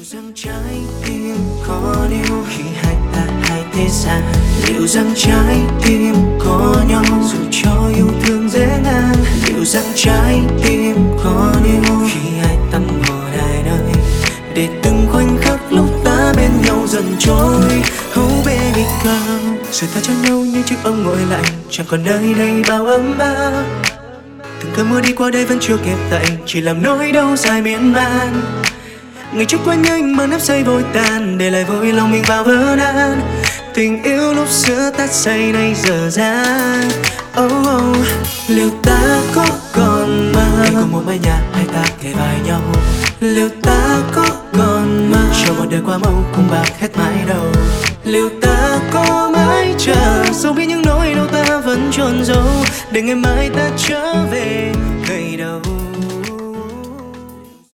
rằng trái tim có điều khi hai ta hai thế gian, liệu rằng trái tim có nhau dù cho yêu thương dễ ngang, liệu rằng trái tim có điều khi hai tâm hồn hai nơi, để từng khoảnh khắc lúc ta bên nhau dần trôi. Oh baby girl, rồi ta cho nhau như chiếc ôm nguội lạnh, chẳng còn nơi đây bao ấm áp. Từng cơn mưa đi qua đây vẫn chưa kịp tạnh, chỉ làm nỗi đau dài miên man. Ngày trước quá nhanh mà nắp say vội tàn, để lại vội lòng mình vào vỡ nát. Tình yêu lúc xưa tắt say nay dở dang. Oh, oh. Liệu ta có còn mơ để cùng một mái nhà hai ta kề vai nhau? Liệu ta có còn mơ cho một đời qua màu cùng bạc hết mãi đầu? Liệu ta có mãi chờ dẫu biết những nỗi đau ta vẫn chôn giấu, để ngày mai ta trở về ngày đầu?